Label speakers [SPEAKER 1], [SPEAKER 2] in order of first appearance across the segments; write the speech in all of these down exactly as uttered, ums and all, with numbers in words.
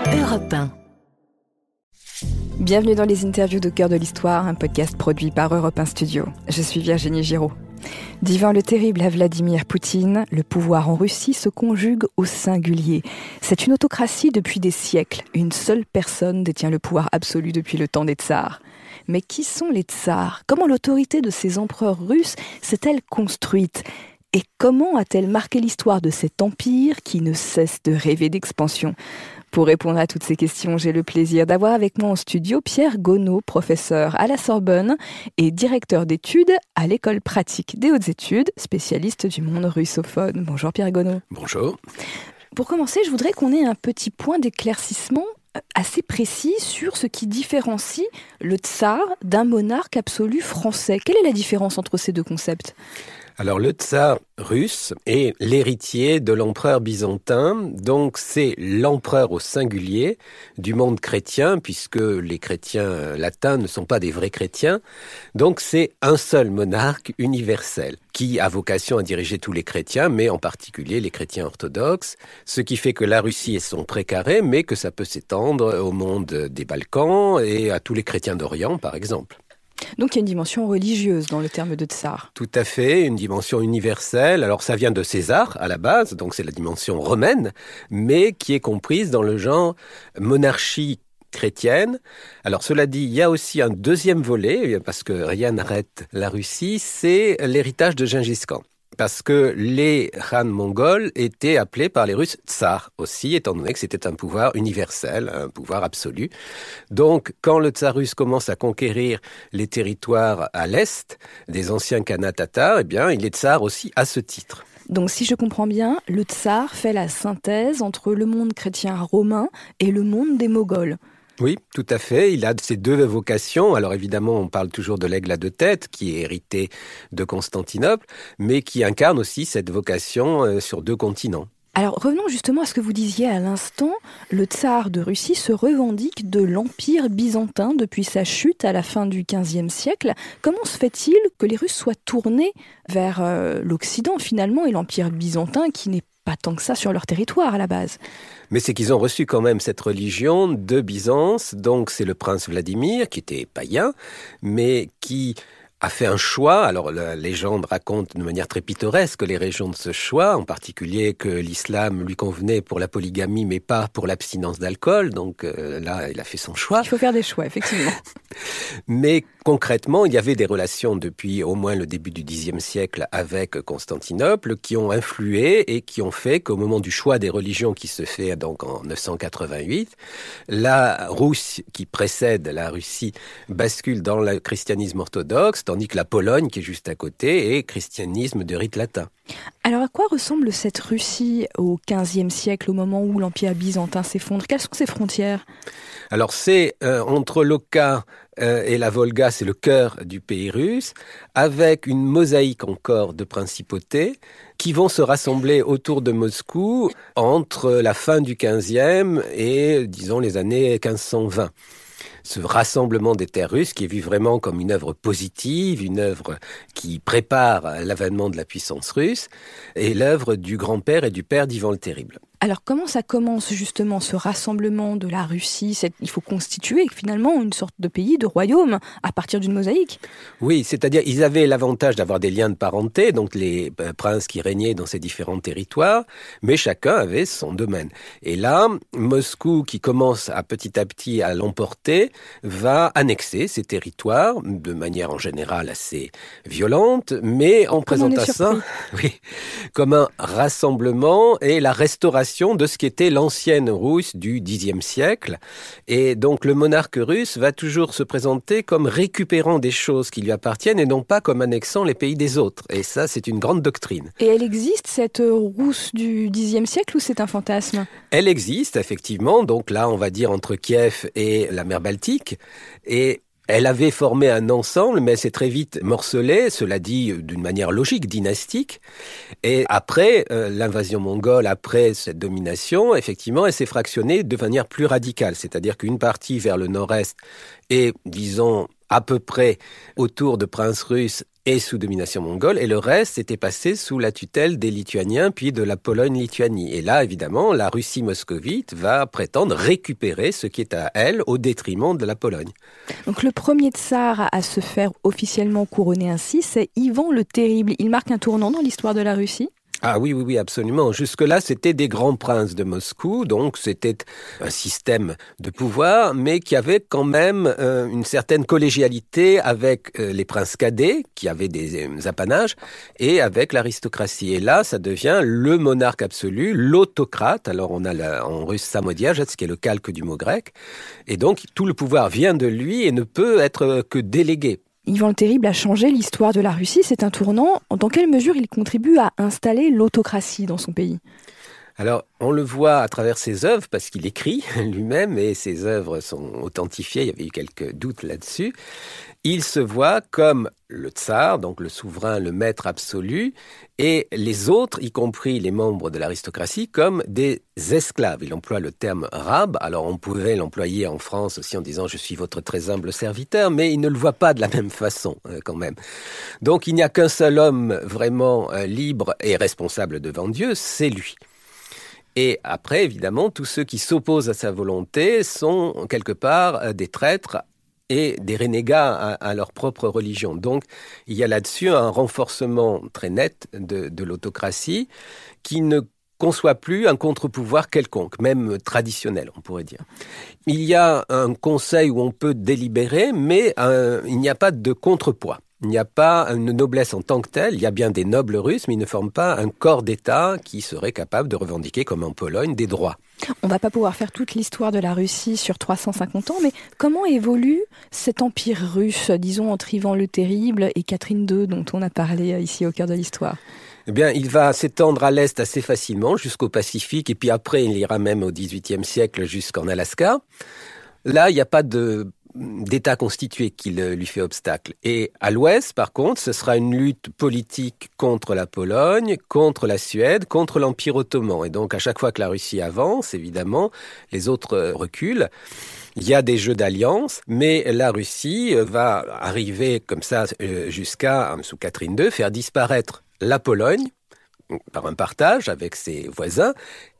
[SPEAKER 1] Europe un.
[SPEAKER 2] Bienvenue dans les interviews de Cœur de l'Histoire, un podcast produit par Europe un Studio. Je suis Virginie Giraud. D'Ivan le Terrible à Vladimir Poutine, le pouvoir en Russie se conjugue au singulier. C'est une autocratie depuis des siècles. Une seule personne détient le pouvoir absolu depuis le temps des tsars. Mais qui sont les tsars ? Comment l'autorité de ces empereurs russes s'est-elle construite ? Et comment a-t-elle marqué l'histoire de cet empire qui ne cesse de rêver d'expansion ? Pour répondre à toutes ces questions, j'ai le plaisir d'avoir avec moi en studio Pierre Gonod, professeur à la Sorbonne et directeur d'études à l'École pratique des hautes études, spécialiste du monde russophone. Bonjour Pierre Gonod.
[SPEAKER 3] Bonjour.
[SPEAKER 2] Pour commencer, je voudrais qu'on ait un petit point d'éclaircissement assez précis sur ce qui différencie le tsar d'un monarque absolu français. Quelle est la différence entre ces deux concepts ?
[SPEAKER 3] Alors le tsar russe est l'héritier de l'empereur byzantin, donc c'est l'empereur au singulier du monde chrétien, puisque les chrétiens latins ne sont pas des vrais chrétiens. Donc c'est un seul monarque universel qui a vocation à diriger tous les chrétiens, mais en particulier les chrétiens orthodoxes, ce qui fait que la Russie est son précaré, mais que ça peut s'étendre au monde des Balkans et à tous les chrétiens d'Orient, par exemple.
[SPEAKER 2] Donc il y a une dimension religieuse dans le terme de tsar.
[SPEAKER 3] Tout à fait, une dimension universelle. Alors ça vient de César à la base, donc c'est la dimension romaine, mais qui est comprise dans le genre monarchie chrétienne. Alors cela dit, il y a aussi un deuxième volet, parce que rien n'arrête la Russie, c'est l'héritage de Gengis Khan. Parce que les Khans mongols étaient appelés par les Russes tsars aussi, étant donné que c'était un pouvoir universel, un pouvoir absolu. Donc, quand le tsar russe commence à conquérir les territoires à l'est des anciens khanats tatars, eh bien, il est tsar aussi à ce titre.
[SPEAKER 2] Donc, si je comprends bien, le tsar fait la synthèse entre le monde chrétien romain et le monde des Mongols.
[SPEAKER 3] Oui, tout à fait. Il a ces deux vocations. Alors évidemment, on parle toujours de l'aigle à deux têtes, qui est hérité de Constantinople, mais qui incarne aussi cette vocation sur deux continents.
[SPEAKER 2] Alors revenons justement à ce que vous disiez à l'instant. Le tsar de Russie se revendique de l'empire byzantin depuis sa chute à la fin du quinzième siècle. Comment se fait-il que les Russes soient tournés vers euh, l'Occident finalement et l'empire byzantin qui n'est pas tant que ça sur leur territoire à la base ?
[SPEAKER 3] Mais c'est qu'ils ont reçu quand même cette religion de Byzance, donc c'est le prince Vladimir, qui était païen, mais qui a fait un choix. Alors la légende raconte de manière très pittoresque les raisons de ce choix, en particulier que l'islam lui convenait pour la polygamie, mais pas pour l'abstinence d'alcool, donc euh, là, il a fait son choix.
[SPEAKER 2] Il faut faire des choix, effectivement.
[SPEAKER 3] Mais concrètement, il y avait des relations depuis au moins le début du dixième siècle avec Constantinople qui ont influé et qui ont fait qu'au moment du choix des religions qui se fait donc en neuf cent quatre-vingt-huit, la Rousse qui précède la Russie bascule dans le christianisme orthodoxe, tandis que la Pologne qui est juste à côté est christianisme de rite latin.
[SPEAKER 2] Alors à quoi ressemble cette Russie au quinzième siècle, au moment où l'empire byzantin s'effondre ? Quelles sont ses frontières ?
[SPEAKER 3] Alors c'est euh, entre l'Oka euh, et la Volga, c'est le cœur du pays russe, avec une mosaïque encore de principautés qui vont se rassembler autour de Moscou entre la fin du quinzième et, disons, les années quinze cent vingt. Ce rassemblement des terres russes qui est vu vraiment comme une œuvre positive, une œuvre qui prépare l'avènement de la puissance russe, est l'œuvre du grand-père et du père d'Ivan le Terrible.
[SPEAKER 2] Alors comment ça commence justement ce rassemblement de la Russie ? Il faut constituer finalement une sorte de pays, de royaume, à partir d'une mosaïque ?
[SPEAKER 3] Oui, c'est-à-dire ils avaient l'avantage d'avoir des liens de parenté, donc les princes qui régnaient dans ces différents territoires, mais chacun avait son domaine. Et là, Moscou, qui commence à petit à petit à l'emporter, va annexer ces territoires de manière en général assez violente, mais en présentant ça oui, comme un rassemblement et la restauration de ce qui était l'ancienne Russe du dixième siècle. Et donc le monarque russe va toujours se présenter comme récupérant des choses qui lui appartiennent et non pas comme annexant les pays des autres. Et ça, c'est une grande doctrine.
[SPEAKER 2] Et elle existe, cette Russe du dixième siècle, ou c'est un fantasme ?
[SPEAKER 3] Elle existe, effectivement. Donc là, on va dire entre Kiev et la mer Baltique. Et elle avait formé un ensemble, mais elle s'est très vite morcelée, cela dit d'une manière logique, dynastique. Et après euh, l'invasion mongole, après cette domination, effectivement, elle s'est fractionnée de manière plus radicale. C'est-à-dire qu'une partie vers le nord-est est, disons, à peu près autour de princes russes et sous domination mongole, et le reste était passé sous la tutelle des Lituaniens, puis de la Pologne-Lituanie. Et là, évidemment, la Russie moscovite va prétendre récupérer ce qui est à elle au détriment de la Pologne.
[SPEAKER 2] Donc le premier tsar à se faire officiellement couronner ainsi, c'est Ivan le Terrible. Il marque un tournant dans l'histoire de la Russie ?
[SPEAKER 3] Ah oui, oui, oui, absolument. Jusque-là, c'était des grands princes de Moscou, donc c'était un système de pouvoir, mais qui avait quand même euh, une certaine collégialité avec euh, les princes cadets, qui avaient des euh, apanages, et avec l'aristocratie. Et là, ça devient le monarque absolu, l'autocrate. Alors on a la, en russe samodiajet, ce qui est le calque du mot grec. Et donc, tout le pouvoir vient de lui et ne peut être que délégué.
[SPEAKER 2] Ivan le Terrible a changé l'histoire de la Russie, c'est un tournant. Dans quelle mesure il contribue à installer l'autocratie dans son pays ?
[SPEAKER 3] Alors, on le voit à travers ses œuvres, parce qu'il écrit lui-même, et ses œuvres sont authentifiées, il y avait eu quelques doutes là-dessus. Il se voit comme le tsar, donc le souverain, le maître absolu, et les autres, y compris les membres de l'aristocratie, comme des esclaves. Il emploie le terme rab, alors on pouvait l'employer en France aussi en disant « je suis votre très humble serviteur », mais il ne le voit pas de la même façon euh, quand même. Donc il n'y a qu'un seul homme vraiment euh, libre et responsable devant Dieu, c'est lui. Et après, évidemment, tous ceux qui s'opposent à sa volonté sont quelque part des traîtres et des renégats à, à leur propre religion. Donc, il y a là-dessus un renforcement très net de, de l'autocratie qui ne conçoit plus un contre-pouvoir quelconque, même traditionnel, on pourrait dire. Il y a un conseil où on peut délibérer, mais un, il n'y a pas de contrepoids. Il n'y a pas une noblesse en tant que telle, il y a bien des nobles russes, mais ils ne forment pas un corps d'État qui serait capable de revendiquer, comme en Pologne, des droits.
[SPEAKER 2] On ne va pas pouvoir faire toute l'histoire de la Russie sur trois cent cinquante ans, mais comment évolue cet empire russe, disons entre Ivan le Terrible et Catherine deux, dont on a parlé ici au cœur de l'histoire ?
[SPEAKER 3] Eh bien, il va s'étendre à l'est assez facilement jusqu'au Pacifique, et puis après, il ira même au dix-huitième siècle jusqu'en Alaska. Là, il n'y a pas de d'État constitué qui le, lui fait obstacle. Et à l'ouest, par contre, ce sera une lutte politique contre la Pologne, contre la Suède, contre l'Empire ottoman. Et donc, à chaque fois que la Russie avance, évidemment, les autres reculent. Il y a des jeux d'alliance, mais la Russie va arriver comme ça jusqu'à, sous Catherine deux, faire disparaître la Pologne par un partage avec ses voisins,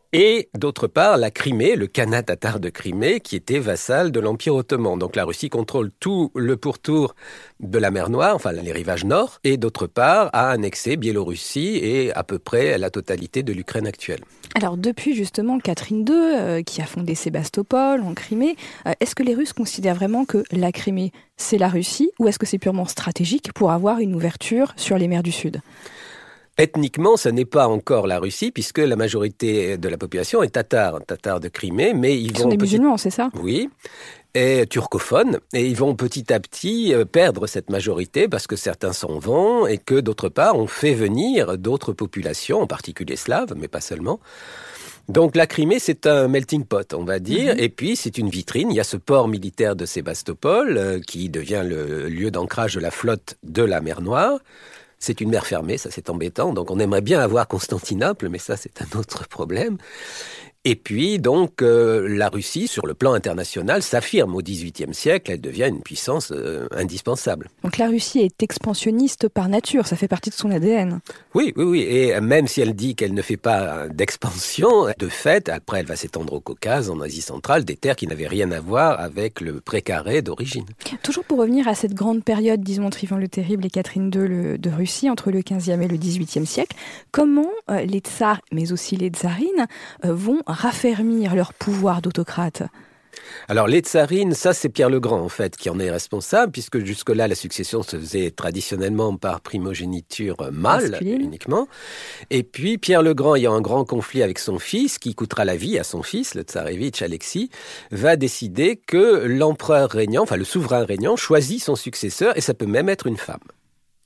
[SPEAKER 3] et d'autre part, la Crimée, le Khanat tatar de Crimée, qui était vassal de l'Empire ottoman. Donc la Russie contrôle tout le pourtour de la mer Noire, enfin les rivages nord, et d'autre part a annexé Biélorussie et à peu près la totalité de l'Ukraine actuelle.
[SPEAKER 2] Alors depuis justement Catherine deux, euh, qui a fondé Sébastopol en Crimée, euh, est-ce que les Russes considèrent vraiment que la Crimée, c'est la Russie, ou est-ce que c'est purement stratégique pour avoir une ouverture sur les mers du Sud ?
[SPEAKER 3] Ethniquement, ce n'est pas encore la Russie, puisque la majorité de la population est tatar, tatar de Crimée, mais ils, ils vont...
[SPEAKER 2] sont des
[SPEAKER 3] petit...
[SPEAKER 2] musulmans, c'est ça ?
[SPEAKER 3] Oui, et turcophones, et ils vont petit à petit perdre cette majorité, parce que certains s'en vont, et que d'autre part, on fait venir d'autres populations, en particulier slaves, mais pas seulement. Donc la Crimée, c'est un melting pot, on va dire, mmh. Et puis c'est une vitrine. Il y a ce port militaire de Sébastopol, euh, qui devient le lieu d'ancrage de la flotte de la mer Noire. C'est une mer fermée, ça c'est embêtant. Donc on aimerait bien avoir Constantinople, mais ça c'est un autre problème. Et puis donc euh, la Russie, sur le plan international, s'affirme au dix-huitième siècle. Elle devient une puissance euh, indispensable.
[SPEAKER 2] Donc la Russie est expansionniste par nature, ça fait partie de son A D N.
[SPEAKER 3] Oui, oui, oui. Et même si elle dit qu'elle ne fait pas d'expansion, de fait, après elle va s'étendre au Caucase, en Asie centrale, des terres qui n'avaient rien à voir avec le précaré d'origine.
[SPEAKER 2] Toujours pour revenir à cette grande période, disons, entre Ivan le Terrible et Catherine deux le, de Russie, entre le quinzième et le dix-huitième siècle, comment euh, les tsars, mais aussi les tsarines, euh, vont raffermir leur pouvoir d'autocrate ?
[SPEAKER 3] Alors les tsarines, ça c'est Pierre le Grand en fait qui en est responsable, puisque jusque-là la succession se faisait traditionnellement par primogéniture mâle Masculine. uniquement. Et puis Pierre le Grand, ayant un grand conflit avec son fils, qui coûtera la vie à son fils, le tsarévitch Alexis, va décider que l'empereur régnant, enfin le souverain régnant, choisit son successeur, et ça peut même être une femme. Donc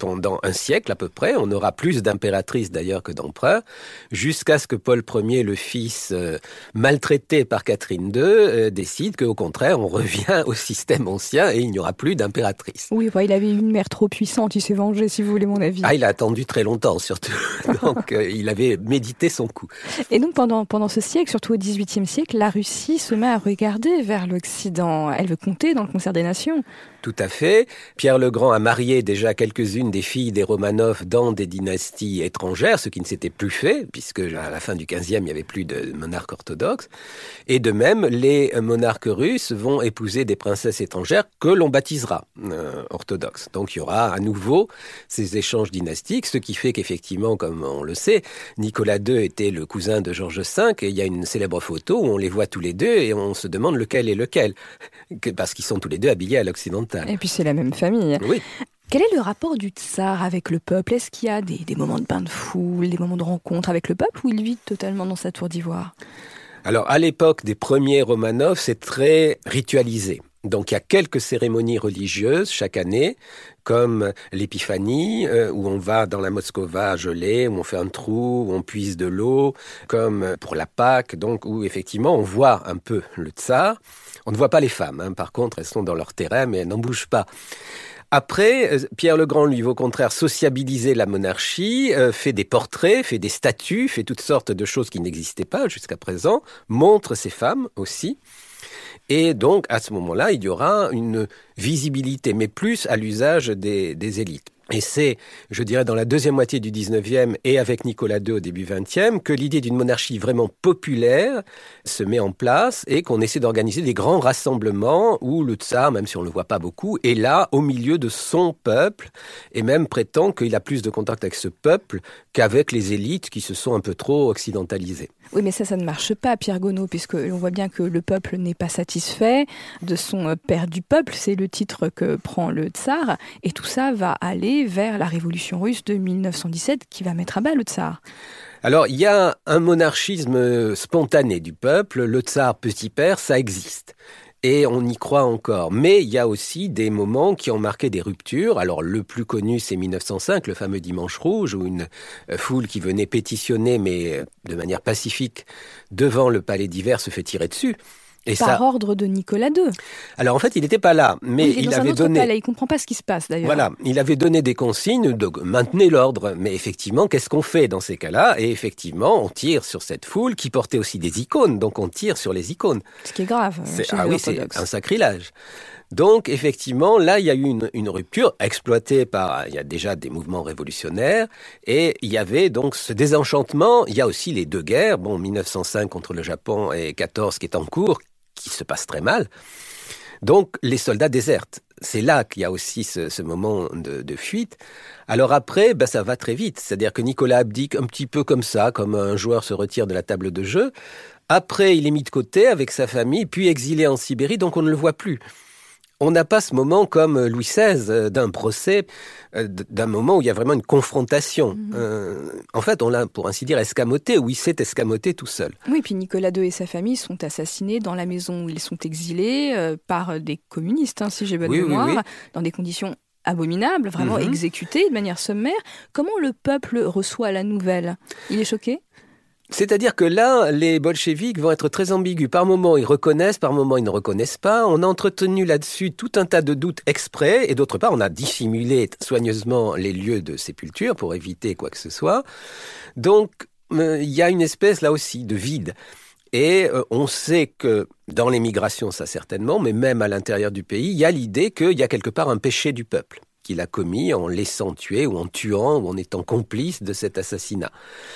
[SPEAKER 3] pendant un siècle à peu près. On aura plus d'impératrices d'ailleurs que d'empereurs, jusqu'à ce que Paul Ier, le fils euh, maltraité par Catherine deux, euh, décide qu'au contraire, on revient au système ancien et il n'y aura plus d'impératrice.
[SPEAKER 2] Oui, bah, il avait une mère trop puissante, il s'est vengé, si vous voulez mon avis.
[SPEAKER 3] Ah, il a attendu très longtemps surtout, donc euh, il avait médité son coup.
[SPEAKER 2] Et donc pendant, pendant ce siècle, surtout au dix-huitième siècle, la Russie se met à regarder vers l'Occident. Elle veut compter dans le concert des nations.
[SPEAKER 3] Tout à fait. Pierre le Grand a marié déjà quelques-unes des filles des Romanov dans des dynasties étrangères, ce qui ne s'était plus fait, puisque à la fin du quinzième, il n'y avait plus de monarques orthodoxes. Et de même, les monarques russes vont épouser des princesses étrangères que l'on baptisera euh, orthodoxes. Donc il y aura à nouveau ces échanges dynastiques, ce qui fait qu'effectivement, comme on le sait, Nicolas deux était le cousin de Georges cinq, et il y a une célèbre photo où on les voit tous les deux, et on se demande lequel est lequel, parce qu'ils sont tous les deux habillés à l'occidental.
[SPEAKER 2] Et puis c'est la même famille.
[SPEAKER 3] Oui.
[SPEAKER 2] Quel est le rapport du tsar avec le peuple ? Est-ce qu'il y a des, des moments de bain de foule, des moments de rencontre avec le peuple, ou il vit totalement dans sa tour d'ivoire ?
[SPEAKER 3] Alors, à l'époque des premiers Romanov, c'est très ritualisé. Donc, il y a quelques cérémonies religieuses chaque année, comme l'épiphanie, euh, où on va dans la Moskova gelée, où on fait un trou, où on puise de l'eau, comme pour la Pâque, donc où effectivement on voit un peu le tsar. On ne voit pas les femmes, hein. Par contre, elles sont dans leur terrain, mais elles n'en bougent pas. Après, Pierre le Grand, lui, va au contraire sociabiliser la monarchie, euh, fait des portraits, fait des statues, fait toutes sortes de choses qui n'existaient pas jusqu'à présent, montre ses femmes aussi. Et donc, à ce moment-là, il y aura une visibilité, mais plus à l'usage des, des élites. Et c'est, je dirais, dans la deuxième moitié du dix-neuvième et avec Nicolas deux au début vingtième, que l'idée d'une monarchie vraiment populaire se met en place et qu'on essaie d'organiser des grands rassemblements où le tsar, même si on ne le voit pas beaucoup, est là au milieu de son peuple et même prétend qu'il a plus de contact avec ce peuple qu'avec les élites qui se sont un peu trop occidentalisées.
[SPEAKER 2] Oui, mais ça, ça ne marche pas, Pierre Gonod, puisque on voit bien que le peuple n'est pas satisfait de son père du peuple, c'est le titre que prend le tsar, et tout ça va aller vers la révolution russe de mille neuf cent dix-sept qui va mettre à bas le tsar.
[SPEAKER 3] Alors, il y a un monarchisme spontané du peuple, le tsar petit-père, ça existe. Et on y croit encore. Mais il y a aussi des moments qui ont marqué des ruptures. Alors, le plus connu, c'est mille neuf cent cinq, le fameux Dimanche Rouge, où une foule qui venait pétitionner, mais de manière pacifique, devant le palais d'hiver se fait tirer dessus. Et
[SPEAKER 2] Par
[SPEAKER 3] ça...
[SPEAKER 2] ordre de Nicolas deux.
[SPEAKER 3] Alors en fait, il n'était pas là, mais
[SPEAKER 2] oui, il,
[SPEAKER 3] il
[SPEAKER 2] avait
[SPEAKER 3] avait donné.
[SPEAKER 2] Palais. Il comprend pas ce qui se passe d'ailleurs.
[SPEAKER 3] Voilà, il avait donné des consignes de maintenir l'ordre. Mais effectivement, qu'est-ce qu'on fait dans ces cas-là ? Et effectivement, on tire sur cette foule qui portait aussi des icônes, donc on tire sur les icônes.
[SPEAKER 2] Ce qui est grave.
[SPEAKER 3] C'est...
[SPEAKER 2] Chez
[SPEAKER 3] ah
[SPEAKER 2] les
[SPEAKER 3] oui,
[SPEAKER 2] orthodoxes.
[SPEAKER 3] c'est un sacrilège. Donc, effectivement, là, il y a eu une, une rupture exploitée par... Il y a déjà des mouvements révolutionnaires et il y avait donc ce désenchantement. Il y a aussi les deux guerres, bon, mille neuf cent cinq contre le Japon et quatorze qui est en cours, qui se passe très mal. Donc, les soldats désertent. C'est là qu'il y a aussi ce, ce moment de, de fuite. Alors après, ben, ça va très vite. C'est-à-dire que Nicolas abdique un petit peu comme ça, comme un joueur se retire de la table de jeu. Après, il est mis de côté avec sa famille, puis exilé en Sibérie, donc on ne le voit plus. On n'a pas ce moment comme Louis seize d'un procès, d'un moment où il y a vraiment une confrontation. Mmh. Euh, en fait, on l'a, pour ainsi dire, escamoté, où il s'est escamoté tout seul.
[SPEAKER 2] Oui, puis Nicolas deux et sa famille sont assassinés dans la maison où ils sont exilés euh, par des communistes, hein, si j'ai bonne
[SPEAKER 3] oui,
[SPEAKER 2] mémoire,
[SPEAKER 3] oui, oui.
[SPEAKER 2] dans des conditions abominables, vraiment mmh. exécutés de manière sommaire. Comment le peuple reçoit la nouvelle ? Il est choqué ?
[SPEAKER 3] C'est-à-dire que là, les bolcheviks vont être très ambigus. Par moments, ils reconnaissent, par moments, ils ne reconnaissent pas. On a entretenu là-dessus tout un tas de doutes exprès. Et d'autre part, on a dissimulé soigneusement les lieux de sépulture pour éviter quoi que ce soit. Donc, euh, il y a une espèce, là aussi, de vide. Et euh, on sait que, dans l'émigration, ça certainement, mais même à l'intérieur du pays, il y a l'idée qu'il y a quelque part un péché du peuple qu'il a commis en laissant tuer ou en tuant ou en étant complice de cet assassinat.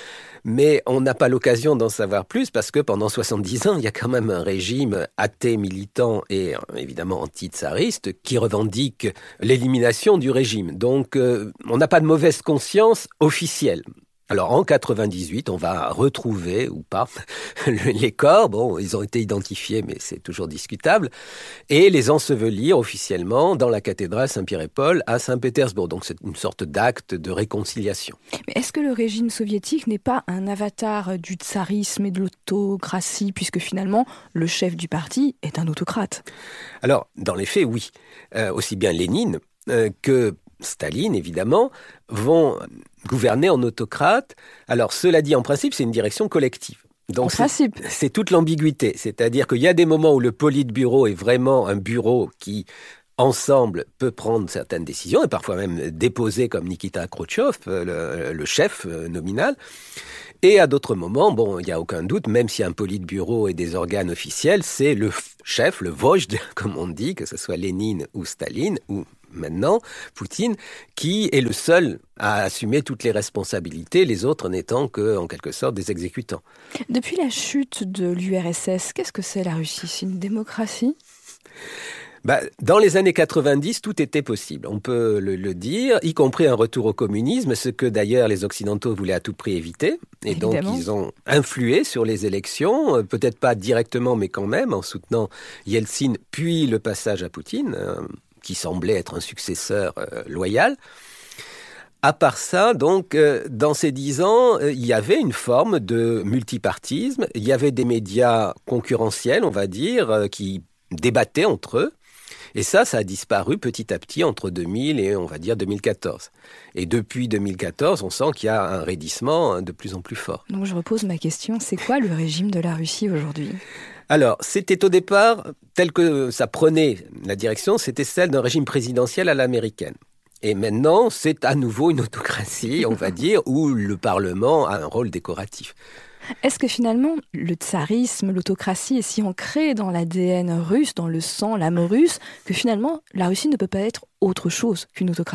[SPEAKER 3] Mais on n'a pas l'occasion d'en savoir plus parce que pendant soixante-dix ans, il y a quand même un régime athée, militant et évidemment anti-tsariste qui revendique l'élimination du régime. Donc, euh, on n'a pas de mauvaise conscience officielle. Alors, en quatre-vingt-dix-huit, on va retrouver, ou pas, les corps. Bon, ils ont été identifiés, mais c'est toujours discutable. Et les ensevelir officiellement dans la cathédrale Saint-Pierre-et-Paul à Saint-Pétersbourg. Donc, c'est une sorte d'acte de réconciliation.
[SPEAKER 2] Mais est-ce que le régime soviétique n'est pas un avatar du tsarisme et de l'autocratie, puisque finalement, le chef du parti est un autocrate ?
[SPEAKER 3] Alors, dans les faits, oui. Euh, aussi bien Lénine euh, que... Staline évidemment, vont gouverner en autocrate. Alors cela dit, en principe, c'est une direction collective. Donc c'est, c'est toute l'ambiguïté, c'est-à-dire qu'il y a des moments où le Politburo est vraiment un bureau qui, ensemble, peut prendre certaines décisions et parfois même déposer comme Nikita Khrouchtchev, le, le chef nominal. Et à d'autres moments, bon, il n'y a aucun doute, même si un Politburo et des organes officiels, c'est le chef, le vojde, comme on dit, que ce soit Lénine ou Staline, ou maintenant Poutine, qui est le seul à assumer toutes les responsabilités, les autres n'étant que, en quelque sorte, des exécutants.
[SPEAKER 2] Depuis la chute de l'U R S S, qu'est-ce que c'est la Russie ? C'est une démocratie ?
[SPEAKER 3] Bah, dans les années quatre-vingt-dix, tout était possible, on peut le, le dire, y compris un retour au communisme, ce que d'ailleurs les Occidentaux voulaient à tout prix éviter. Et Évidemment. Donc ils ont influé sur les élections, peut-être pas directement, mais quand même, en soutenant Yeltsin, puis le passage à Poutine, euh, qui semblait être un successeur euh, loyal. À part ça, donc, euh, dans ces dix ans, euh, il y avait une forme de multipartisme, il y avait des médias concurrentiels, on va dire, euh, qui débattaient entre eux. Et ça, ça a disparu petit à petit entre deux mille et, on va dire, deux mille quatorze. Et depuis deux mille quatorze, on sent qu'il y a un raidissement de plus en plus fort.
[SPEAKER 2] Donc je repose ma question, c'est quoi le régime de la Russie aujourd'hui ?
[SPEAKER 3] Alors, c'était au départ, tel que ça prenait la direction, c'était celle d'un régime présidentiel à l'américaine. Et maintenant, c'est à nouveau une autocratie, on va dire, où le Parlement a un rôle décoratif.
[SPEAKER 2] Est-ce que finalement, le tsarisme, l'autocratie est si ancré dans l'A D N russe, dans le sang, l'âme russe, que finalement, la Russie ne peut pas être autre chose qu'une autocratie ?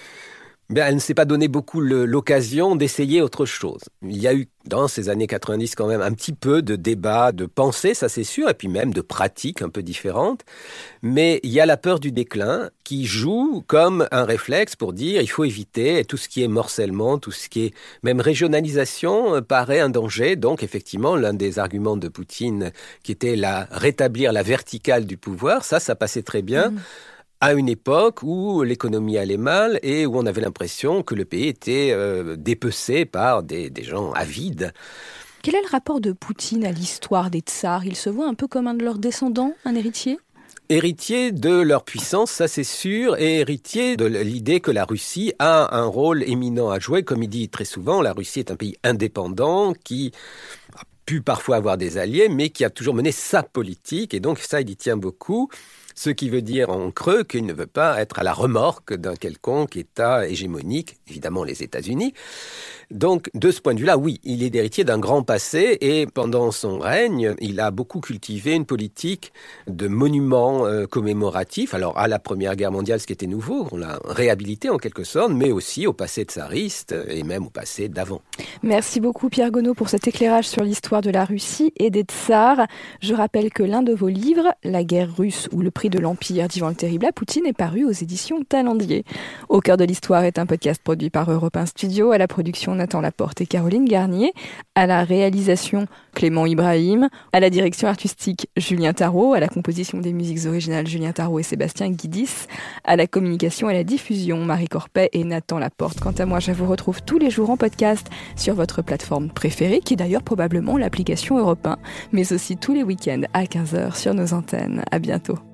[SPEAKER 3] Bien, elle ne s'est pas donné beaucoup le, l'occasion d'essayer autre chose. Il y a eu, dans ces années quatre-vingt-dix, quand même, un petit peu de débat, de pensée, ça c'est sûr, et puis même de pratiques un peu différentes. Mais il y a la peur du déclin qui joue comme un réflexe pour dire il faut éviter tout ce qui est morcellement, tout ce qui est même régionalisation euh, paraît un danger. Donc effectivement, l'un des arguments de Poutine qui était la, rétablir la verticale du pouvoir, ça, ça passait très bien. Mmh. À une époque où l'économie allait mal et où on avait l'impression que le pays était euh, dépecé par des, des gens avides.
[SPEAKER 2] Quel est le rapport de Poutine à l'histoire des tsars ? Il se voit un peu comme un de leurs descendants, un héritier ?
[SPEAKER 3] Héritier de leur puissance, ça c'est sûr, et héritier de l'idée que la Russie a un rôle éminent à jouer. Comme il dit très souvent, la Russie est un pays indépendant qui a pu parfois avoir des alliés, mais qui a toujours mené sa politique, et donc ça, il y tient beaucoup. Ce qui veut dire en creux qu'il ne veut pas être à la remorque d'un quelconque État hégémonique, évidemment les États-Unis. Donc, de ce point de vue-là, oui, il est héritier d'un grand passé et pendant son règne, il a beaucoup cultivé une politique de monuments euh, commémoratifs. Alors, à la Première Guerre mondiale, ce qui était nouveau, on l'a réhabilité en quelque sorte, mais aussi au passé tsariste et même au passé d'avant.
[SPEAKER 2] Merci beaucoup Pierre Gonod pour cet éclairage sur l'histoire de la Russie et des tsars. Je rappelle que l'un de vos livres, La guerre russe ou le prix de l'Empire d'Ivan le Terrible à Poutine, est paru aux éditions Talendier. Au cœur de l'histoire est un podcast produit par Europe un Studio, à la production Nathan Laporte et Caroline Garnier, à la réalisation Clément Ibrahim, à la direction artistique Julien Tarot, à la composition des musiques originales Julien Tarot et Sébastien Guidis, à la communication et la diffusion Marie Corpet et Nathan Laporte. Quant à moi, je vous retrouve tous les jours en podcast sur votre plateforme préférée, qui est d'ailleurs probablement l'application Europe un, mais aussi tous les week-ends à quinze heures sur nos antennes. À bientôt.